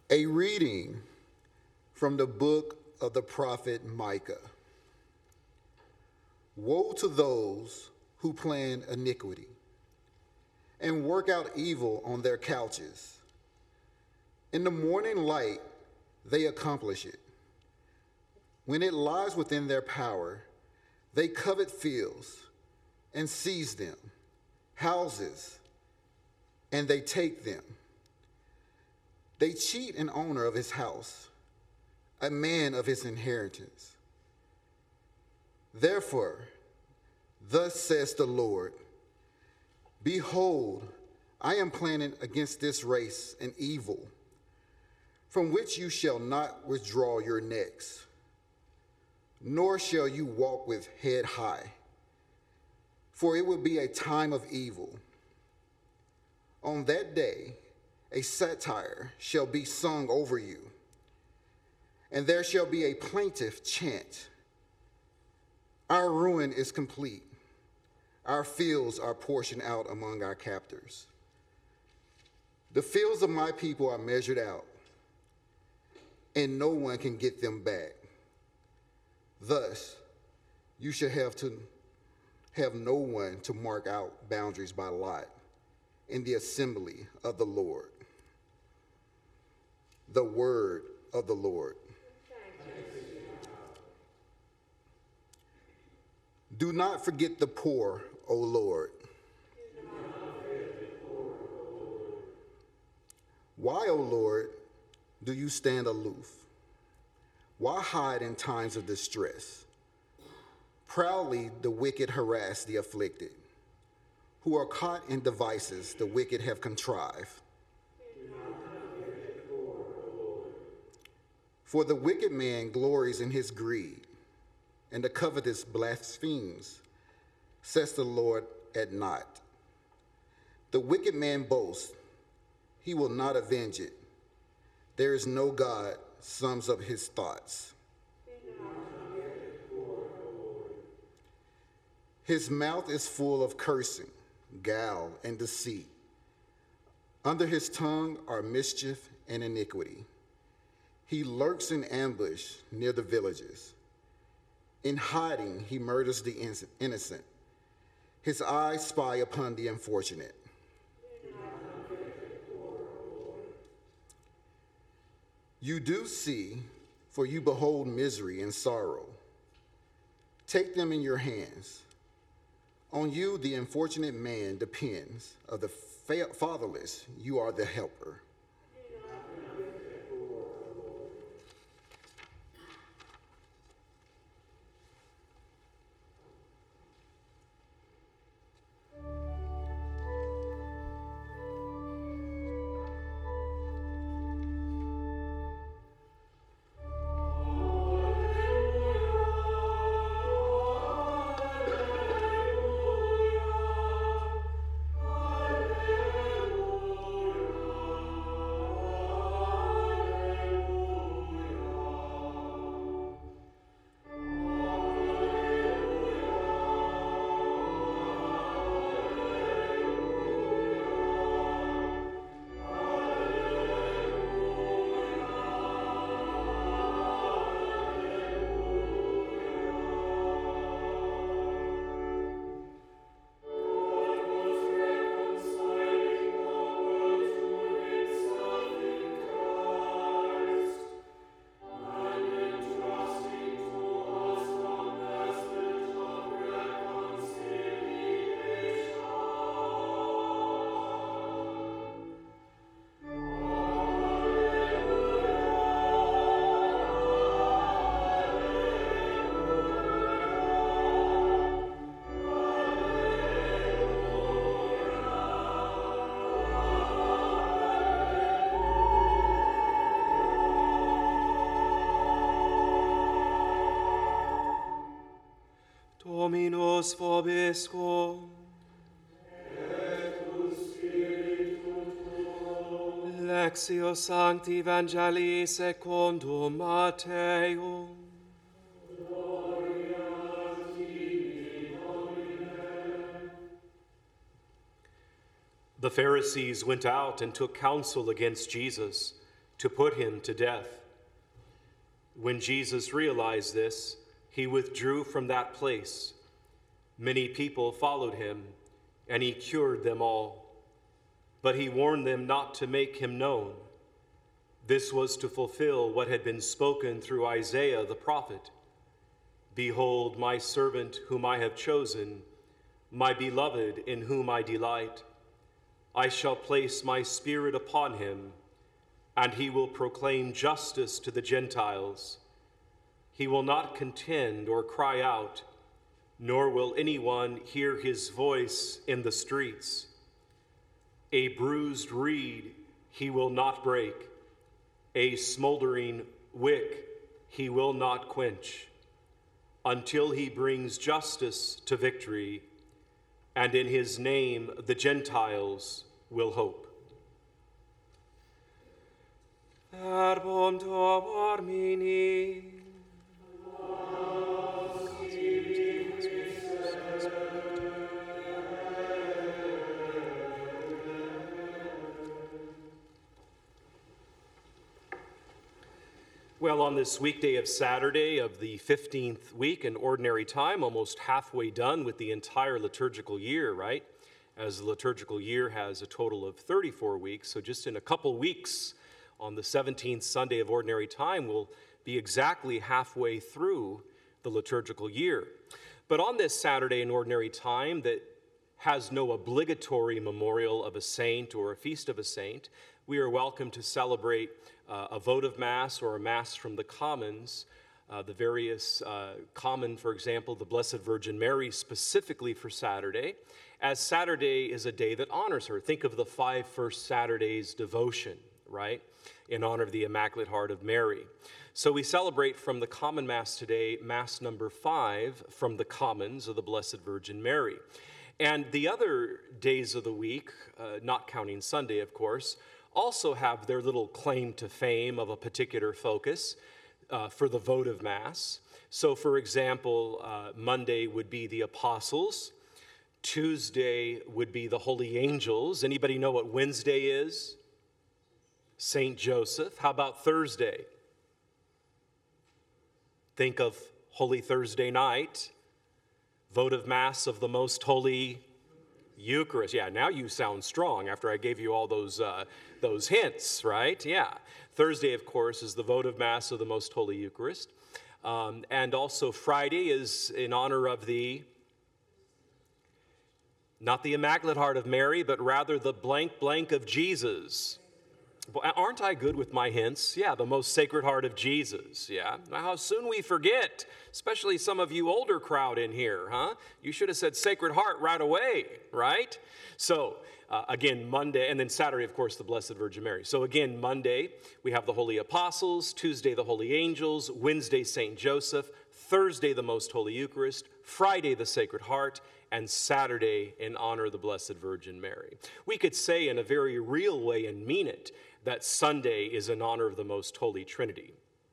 A reading from the book of the prophet Micah. Woe to those who plan iniquity and work out evil on their couches. In the morning light, they accomplish it. When it lies within their power, they covet fields and seize them, houses, and they take them. They cheat an owner of his house, a man of his inheritance. Therefore, thus says the Lord, behold, I am planning against this race an evil, from which you shall not withdraw your necks, nor shall you walk with head high, for it will be a time of evil. On that day, a satire shall be sung over you, and there shall be a plaintive chant. Our ruin is complete. Our fields are portioned out among our captors. The fields of my people are measured out, and no one can get them back. Thus, you shall have no one to mark out boundaries by lot in the assembly of the Lord. The word of the Lord. Do not forget the poor, O Lord. Why, O Lord, do you stand aloof? Why hide in times of distress? Proudly the wicked harass the afflicted, who are caught in devices the wicked have contrived. For the wicked man glories in his greed, and the covetous blasphemes, says the Lord at naught. The wicked man boasts, he will not avenge it. There is no God sums up his thoughts. His mouth is full of cursing, guile, and deceit. Under his tongue are mischief and iniquity. He lurks in ambush near the villages. In hiding, he murders the innocent. His eyes spy upon the unfortunate. You do see, for you behold misery and sorrow. Take them in your hands. On you, the unfortunate man depends. Of the fatherless, you are the helper. Dominus vobiscum. Lectio Sancti Evangelii secundum Matteum. The Pharisees went out and took counsel against Jesus to put him to death. When Jesus realized this, he withdrew from that place. Many people followed him, and he cured them all. But he warned them not to make him known. This was to fulfill what had been spoken through Isaiah the prophet. Behold, my servant whom I have chosen, my beloved in whom I delight. I shall place my spirit upon him, and he will proclaim justice to the Gentiles. He will not contend or cry out, nor will anyone hear his voice in the streets. A bruised reed he will not break, a smoldering wick he will not quench, until he brings justice to victory, and in his name the Gentiles will hope. Verbum Domini. Well, on this weekday of Saturday of the 15th week in Ordinary Time, almost halfway done with the entire liturgical year, right? As the liturgical year has a total of 34 weeks, so just in a couple weeks, on the 17th Sunday of Ordinary Time, we'll be exactly halfway through the liturgical year. But on this Saturday in Ordinary Time that has no obligatory memorial of a saint or a feast of a saint, we are welcome to celebrate a votive Mass or a Mass from the Commons, the various common, for example, the Blessed Virgin Mary specifically for Saturday, as Saturday is a day that honors her. Think of the 5 first Saturdays devotion, right, in honor of the Immaculate Heart of Mary. So we celebrate from the Common Mass today, Mass number 5 from the Commons of the Blessed Virgin Mary. And the other days of the week, not counting Sunday, of course, also have their little claim to fame of a particular focus for the votive Mass. So, for example, Monday would be the Apostles. Tuesday would be the Holy Angels. Anybody know what Wednesday is? Saint Joseph. How about Thursday? Think of Holy Thursday night, votive Mass of the Most Holy Eucharist. Yeah, now you sound strong after I gave you all those hints, right? Yeah. Thursday, of course, is the votive Mass of the Most Holy Eucharist. And also Friday is in honor of not the Immaculate Heart of Mary, but rather the blank blank of Jesus. Aren't I good with my hints? Yeah, the most Sacred Heart of Jesus, yeah. Now, how soon we forget, especially some of you older crowd in here, huh? You should have said Sacred Heart right away, right? So, again, Monday, and then Saturday, of course, the Blessed Virgin Mary. So again, Monday, we have the Holy Apostles, Tuesday, the Holy Angels, Wednesday, Saint Joseph, Thursday, the Most Holy Eucharist, Friday, the Sacred Heart, and Saturday in honor of the Blessed Virgin Mary. We could say in a very real way and mean it that Sunday is in honor of the Most Holy Trinity.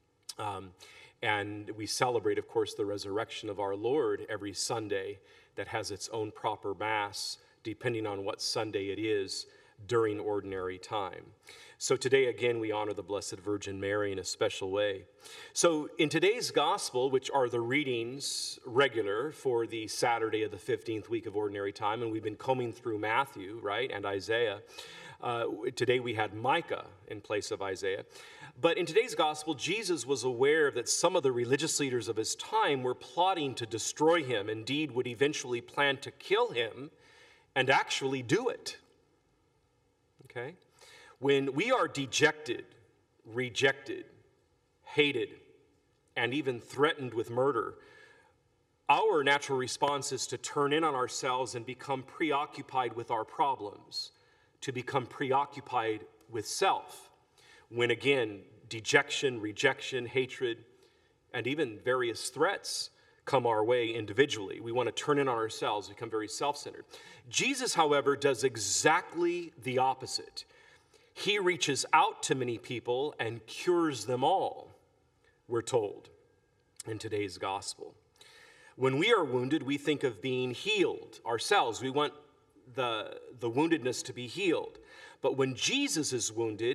And we celebrate, of course, the resurrection of our Lord every Sunday that has its own proper Mass, depending on what Sunday it is during Ordinary Time. So today, again, we honor the Blessed Virgin Mary in a special way. So in today's Gospel, which are the readings regular for the Saturday of the 15th week of Ordinary Time, and we've been combing through Matthew, right, and Isaiah. Today we had Micah in place of Isaiah. But in today's Gospel, Jesus was aware that some of the religious leaders of his time were plotting to destroy him, indeed would eventually plan to kill him, and actually do it. Okay? When we are dejected, rejected, hated, and even threatened with murder, our natural response is to turn in on ourselves and become preoccupied with our problems, to become preoccupied with self. When again, dejection, rejection, hatred, and even various threats come our way individually, we want to turn in on ourselves, become very self-centered. Jesus, however, does exactly the opposite. He reaches out to many people and cures them all, we're told in today's Gospel. When we are wounded, we think of being healed ourselves. We want the woundedness to be healed. But when Jesus is wounded,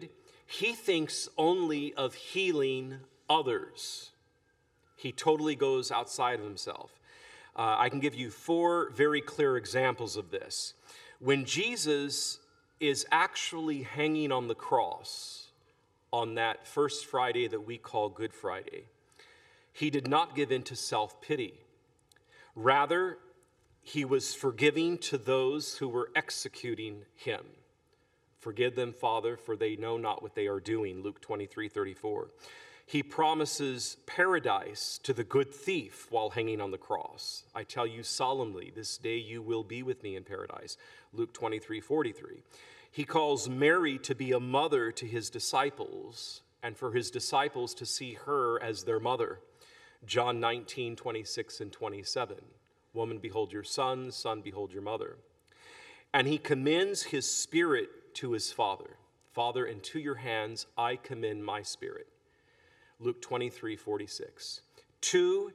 He thinks only of healing others. He totally goes outside of himself. I can give you 4 very clear examples of this. When Jesus is actually hanging on the cross on that first Friday that we call Good Friday, he did not give in to self-pity. Rather, he was forgiving to those who were executing him. Forgive them, Father, for they know not what they are doing, Luke 23:34. He promises paradise to the good thief while hanging on the cross. I tell you solemnly, this day you will be with me in paradise, Luke 23:43. He calls Mary to be a mother to his disciples and for his disciples to see her as their mother, John 19:26 and 27. Woman, behold your son, son, behold your mother. And he commends his spirit to his Father. Father, into your hands I commend my spirit. Luke 23:46. Two,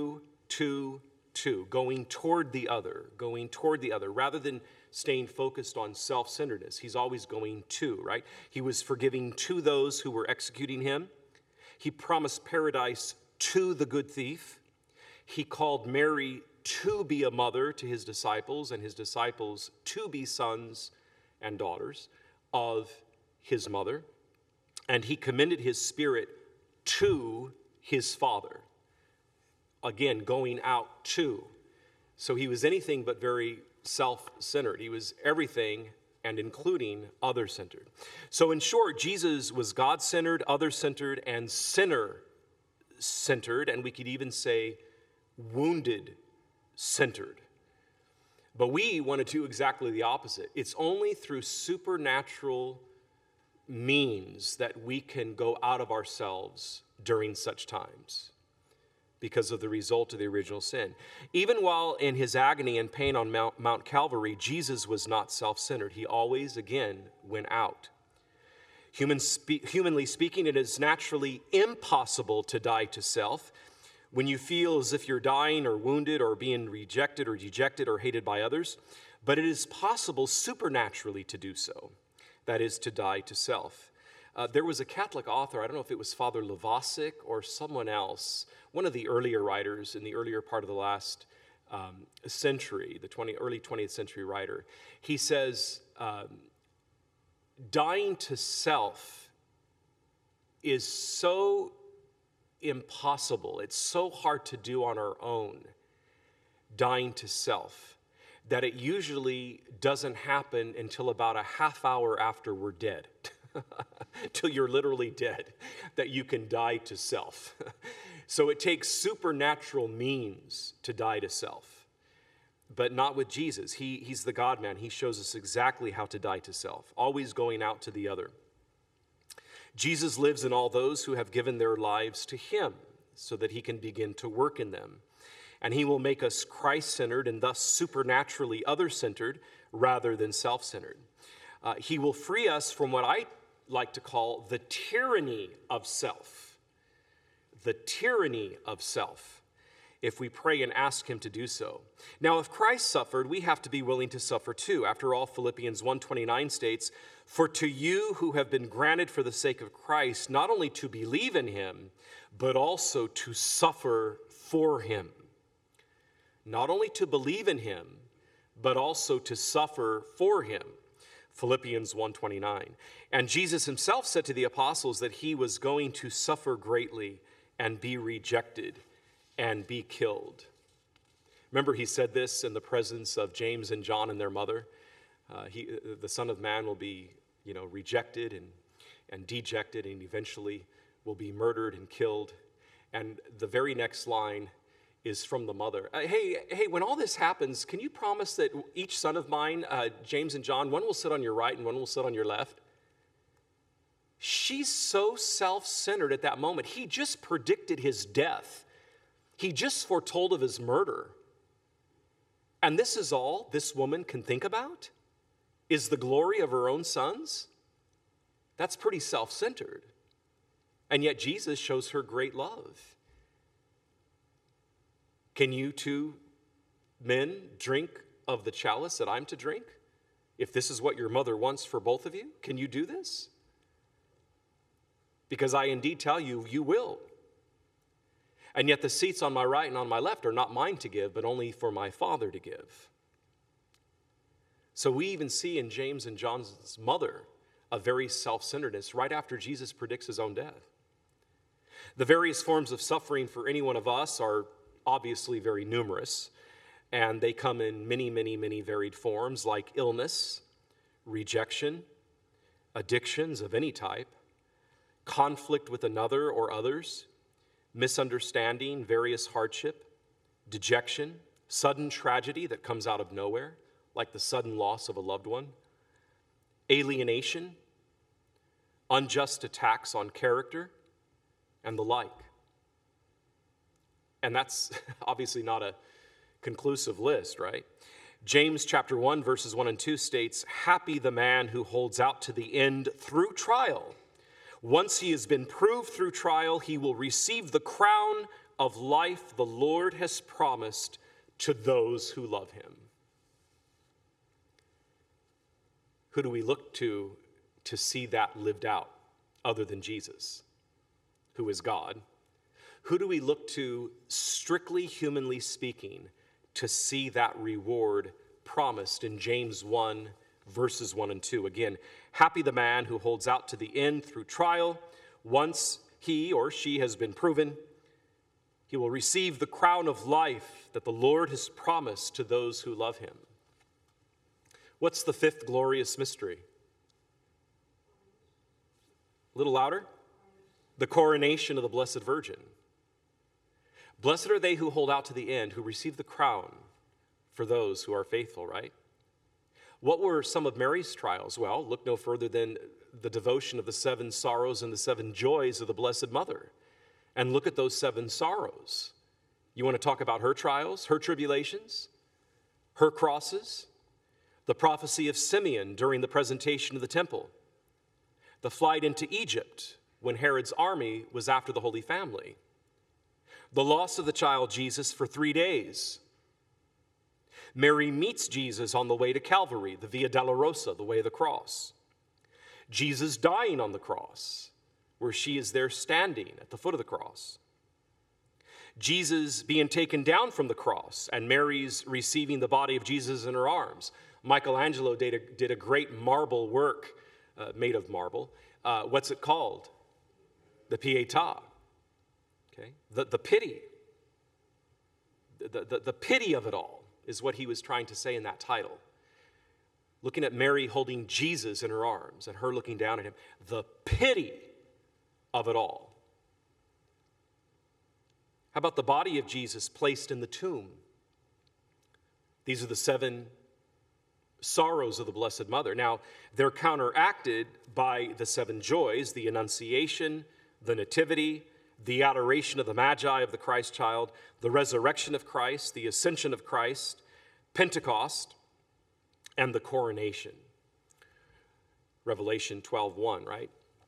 going toward the other, rather than staying focused on self-centeredness. He's always going to, right? He was forgiving to those who were executing him. He promised paradise to the good thief. He called Mary to be a mother to his disciples, and his disciples to be sons and daughters of his mother. And he commended his spirit to his Father. Again, going out to. So he was anything but very self-centered. He was everything and including other-centered. So in short, Jesus was God-centered, other-centered, and sinner-centered, and we could even say wounded-centered. But we want to do exactly the opposite. It's only through supernatural means that we can go out of ourselves during such times because of the result of the original sin. Even while in his agony and pain on Mount Calvary, Jesus was not self-centered. He always, again, went out. Humanly speaking, it is naturally impossible to die to self. When you feel as if you're dying or wounded or being rejected or dejected or hated by others, but it is possible supernaturally to do so. That is, to die to self. There was a Catholic author, I don't know if it was Father Lovasic or someone else, one of the earlier writers in the earlier part of the last century, early 20th century writer. He says, dying to self is so impossible, it's so hard to do on our own, dying to self, that it usually doesn't happen until about a half hour after we're dead, till you're literally dead, that you can die to self. So it takes supernatural means to die to self, but not with Jesus. He's the God-man. He shows us exactly how to die to self, always going out to the other. Jesus lives in all those who have given their lives to him so that he can begin to work in them. And he will make us Christ-centered and thus supernaturally other-centered rather than self-centered. He will free us from what I like to call the tyranny of self. The tyranny of self, if we pray and ask him to do so. Now, if Christ suffered, we have to be willing to suffer too. After all, Philippians 1:29 states, "For to you who have been granted for the sake of Christ, not only to believe in him, but also to suffer for him." Not only to believe in him, but also to suffer for him. Philippians 1:29. And Jesus himself said to the apostles that he was going to suffer greatly and be rejected and be killed. Remember, he said this in the presence of James and John and their mother. The Son of Man will be, rejected and dejected, and eventually will be murdered and killed. And the very next line is from the mother. Hey, when all this happens, can you promise that each son of mine, James and John, one will sit on your right and one will sit on your left? She's so self-centered at that moment. He just predicted his death. He just foretold of his murder. And this is all this woman can think about? Is the glory of her own sons? That's pretty self-centered. And yet Jesus shows her great love. Can you two men drink of the chalice that I'm to drink? If this is what your mother wants for both of you, can you do this? because I indeed tell you, you will. And yet the seats on my right and on my left are not mine to give, but only for my Father to give. So we even see in James and John's mother a very self-centeredness right after Jesus predicts his own death. The various forms of suffering for any one of us are obviously very numerous, and they come in many, many, many varied forms, like illness, rejection, addictions of any type, conflict with another or others, misunderstanding, various hardship, dejection, sudden tragedy that comes out of nowhere, like the sudden loss of a loved one, alienation, unjust attacks on character, and the like. And that's obviously not a conclusive list, right? James chapter 1, verses 1 and 2 states, "Happy the man who holds out to the end through trial. Once he has been proved through trial, he will receive the crown of life the Lord has promised to those who love him." Who do we look to see that lived out other than Jesus, who is God? Who do we look to, strictly humanly speaking, to see that reward promised in James 1, verses 1 and 2? Again, happy the man who holds out to the end through trial. Once he or she has been proven, he will receive the crown of life that the Lord has promised to those who love him. What's the fifth glorious mystery? A little louder. The coronation of the Blessed Virgin. Blessed are they who hold out to the end, who receive the crown for those who are faithful, right? What were some of Mary's trials? Well, look no further than the devotion of the 7 sorrows and the 7 joys of the Blessed Mother. And look at those 7 sorrows. You want to talk about her trials, her tribulations, her crosses? The prophecy of Simeon during the presentation of the temple. The flight into Egypt when Herod's army was after the Holy Family. The loss of the child Jesus for 3 days. Mary meets Jesus on the way to Calvary, the Via Dolorosa, the way of the cross. Jesus dying on the cross, where she is there standing at the foot of the cross. Jesus being taken down from the cross, and Mary's receiving the body of Jesus in her arms. Michelangelo did a great marble work made of marble. What's it called? The Pietà. Okay, the pity. The pity of it all is what he was trying to say in that title. Looking at Mary holding Jesus in her arms and her looking down at him. The pity of it all. How about the body of Jesus placed in the tomb? These are the 7 sorrows of the Blessed Mother. Now, they're counteracted by the 7 joys, the Annunciation, the Nativity, the adoration of the Magi of the Christ child, the resurrection of Christ, the ascension of Christ, Pentecost, and the coronation. Revelation 12:1, right?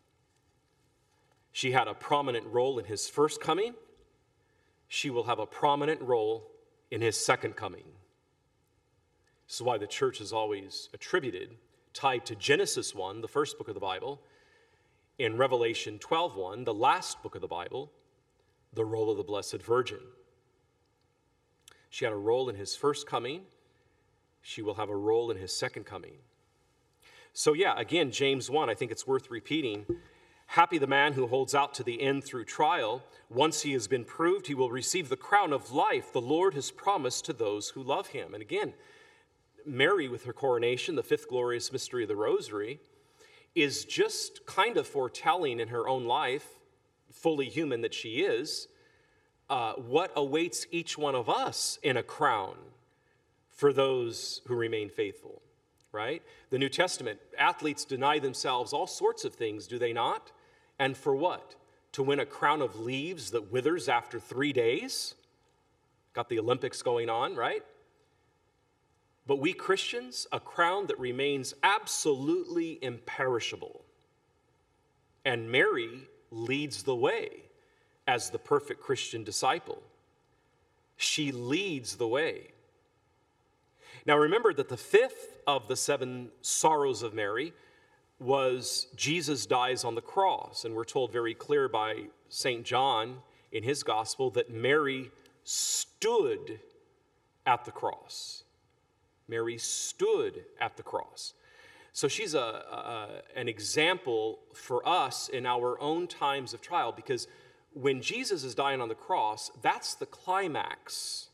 She had a prominent role in his first coming. She will have a prominent role in his second coming. This is why the church is always attributed, tied to Genesis 1, the first book of the Bible, in Revelation 12:1, the last book of the Bible, the role of the Blessed Virgin. She had a role in his first coming. She will have a role in his second coming. So yeah, again, James 1, I think it's worth repeating. Happy the man who holds out to the end through trial. Once he has been proved, he will receive the crown of life the Lord has promised to those who love him. And again, Mary with her coronation, the 5th glorious mystery of the Rosary, is just kind of foretelling in her own life, fully human that she is, what awaits each one of us in a crown for those who remain faithful, right? The New Testament, athletes deny themselves all sorts of things, do they not? And for what? To win a crown of leaves that withers after 3 days? Got the Olympics going on, right? But we Christians, a crown that remains absolutely imperishable. And Mary leads the way as the perfect Christian disciple. She leads the way. Now remember that the 5th of the 7 sorrows of Mary was Jesus dies on the cross. And we're told very clear by St. John in his gospel that Mary stood at the cross. Mary stood at the cross. So she's an example for us in our own times of trial, because when Jesus is dying on the cross, that's the climax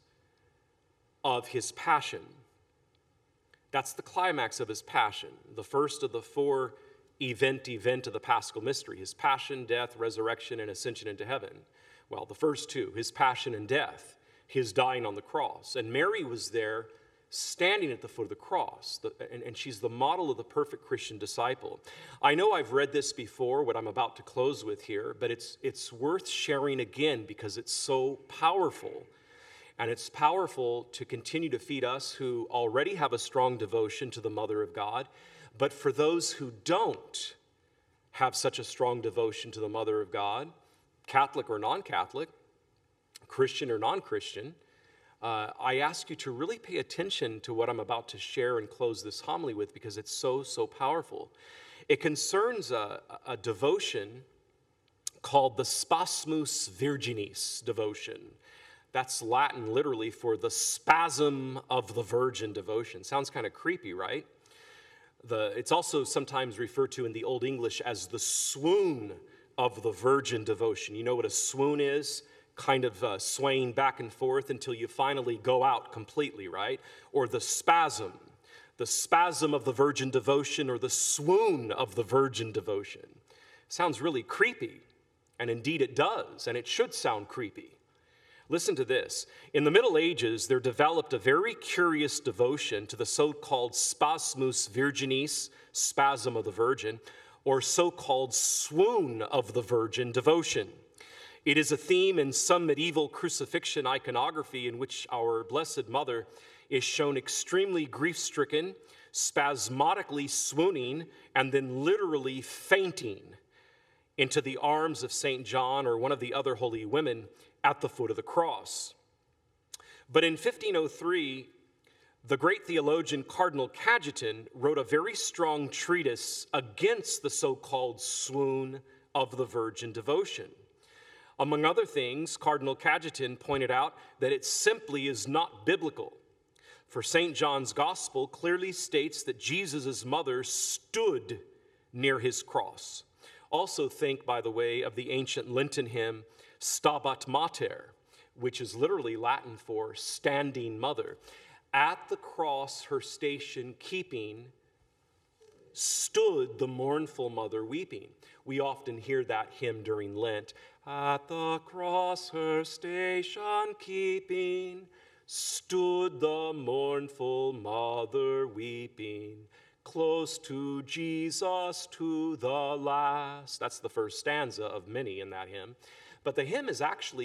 of his passion. That's the climax of his passion, the first of the four event of the Paschal mystery, his passion, death, resurrection, and ascension into heaven. Well, the first two, his passion and death, his dying on the cross. And Mary was there standing at the foot of the cross, and she's the model of the perfect Christian disciple. I know I've read this before, what I'm about to close with here, but it's worth sharing again because it's so powerful. And it's powerful to continue to feed us who already have a strong devotion to the Mother of God. But for those who don't have such a strong devotion to the Mother of God, Catholic or non-Catholic, Christian or non-Christian, I ask you to really pay attention to what I'm about to share and close this homily with, because it's so, so powerful. It concerns a devotion called the Spasmus Virginis devotion. That's Latin literally for the spasm of the Virgin devotion. Sounds kind of creepy, right? It's also sometimes referred to in the Old English as the swoon of the Virgin devotion. You know what a swoon is? Kind of swaying back and forth until you finally go out completely, right? Or the spasm of the Virgin devotion, or the swoon of the Virgin devotion. Sounds really creepy, and indeed it does, and it should sound creepy. Listen to this. In the Middle Ages, there developed a very curious devotion to the so-called Spasmus Virginis, spasm of the Virgin, or so-called swoon of the Virgin devotion. It is a theme in some medieval crucifixion iconography in which our Blessed Mother is shown extremely grief-stricken, spasmodically swooning, and then literally fainting into the arms of St. John or one of the other holy women at the foot of the cross. But in 1503, the great theologian Cardinal Cajetan wrote a very strong treatise against the so-called swoon of the Virgin devotion. Among other things, Cardinal Cajetan pointed out that it simply is not biblical. For St. John's Gospel clearly states that Jesus' mother stood near his cross. Also think, by the way, of the ancient Lenten hymn, Stabat Mater, which is literally Latin for standing mother. At the cross, her station keeping, stood the mournful mother weeping. We often hear that hymn during Lent. At the cross, her station keeping, stood the mournful mother weeping, close to Jesus to the last. That's the first stanza of many in that hymn. But the hymn is actually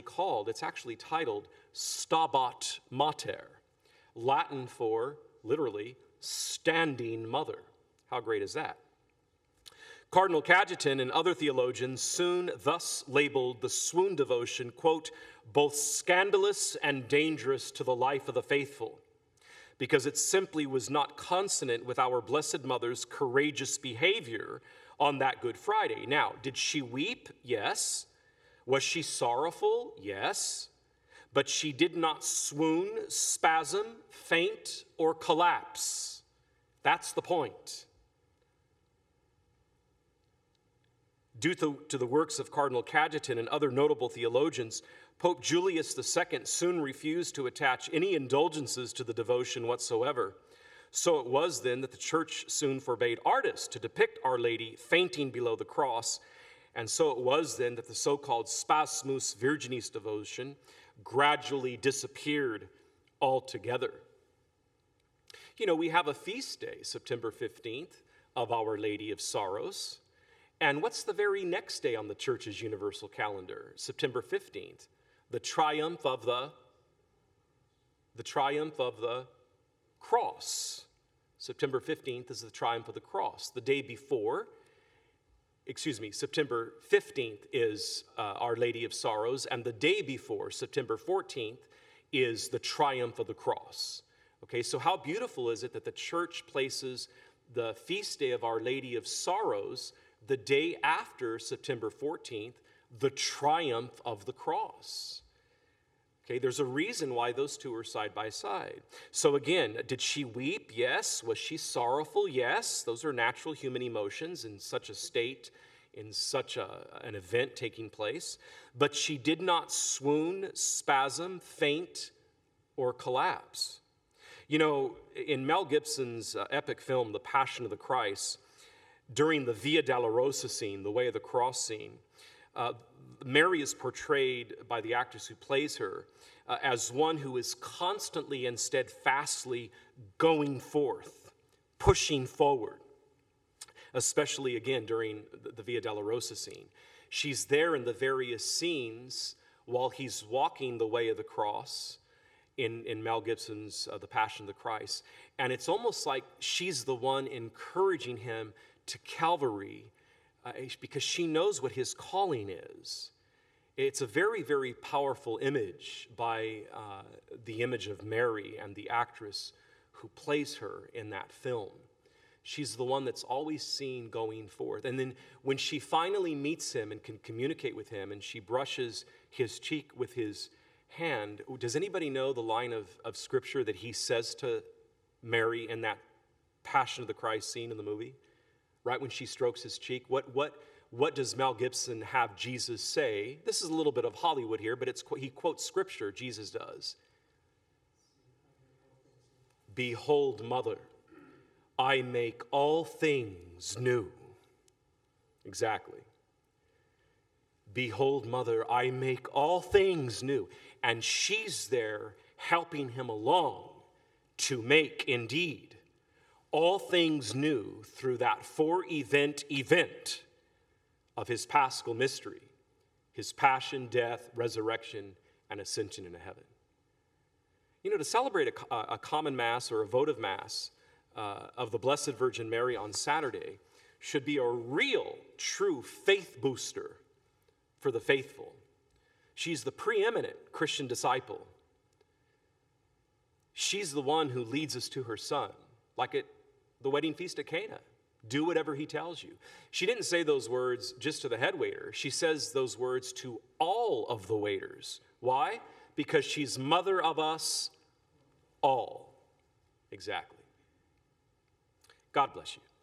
titled Stabat Mater, Latin for, literally, standing mother. How great is that? Cardinal Cajetan and other theologians soon thus labeled the swoon devotion, quote, both scandalous and dangerous to the life of the faithful, because it simply was not consonant with our Blessed Mother's courageous behavior on that Good Friday. Now, did she weep? Yes. Was she sorrowful? Yes. But she did not swoon, spasm, faint, or collapse. That's the point. Due to the works of Cardinal Cajetan and other notable theologians, Pope Julius II soon refused to attach any indulgences to the devotion whatsoever. So it was then that the Church soon forbade artists to depict Our Lady fainting below the cross. And so it was then that the so-called Spasmus Virginis devotion gradually disappeared altogether. You know, we have a feast day, September 15th, of Our Lady of Sorrows. And what's the very next day on the Church's universal calendar? September 15th, the triumph of the cross. September 15th is the triumph of the cross. The day before, September 15th is Our Lady of Sorrows, and the day before, September 14th, is the triumph of the cross. Okay, so how beautiful is it that the Church places the feast day of Our Lady of Sorrows, the day after September 14th, the triumph of the cross. Okay, there's a reason why those two are side by side. So again, did she weep? Yes. Was she sorrowful? Yes. Those are natural human emotions in such a state, in such an event taking place. But she did not swoon, spasm, faint, or collapse. You know, in Mel Gibson's epic film, The Passion of the Christ, during the Via Dolorosa scene, the Way of the Cross scene, Mary is portrayed by the actress who plays her as one who is constantly and steadfastly going forth, pushing forward, especially again during the Via Dolorosa scene. She's there in the various scenes while he's walking the way of the cross in Mel Gibson's The Passion of the Christ. And it's almost like she's the one encouraging him to Calvary because she knows what his calling is. It's a very, very powerful image by the image of Mary and the actress who plays her in that film. She's the one that's always seen going forth. And then when she finally meets him and can communicate with him and she brushes his cheek with his hand, does anybody know the line of scripture that he says to Mary in that Passion of the Christ scene in the movie? Right when she strokes his cheek, what does Mel Gibson have Jesus say? This is a little bit of Hollywood here, but he quotes scripture, Jesus does. Behold, mother, I make all things new. Exactly. Behold, mother, I make all things new. And she's there helping him along to make indeed all things new through that four-event event of his paschal mystery, his passion, death, resurrection, and ascension into heaven. You know, to celebrate a common mass or a votive mass of the Blessed Virgin Mary on Saturday should be a real, true faith booster for the faithful. She's the preeminent Christian disciple. She's the one who leads us to her son, like at the wedding feast at Cana. Do whatever he tells you. She didn't say those words just to the head waiter. She says those words to all of the waiters. Why? Because she's mother of us all. Exactly. God bless you.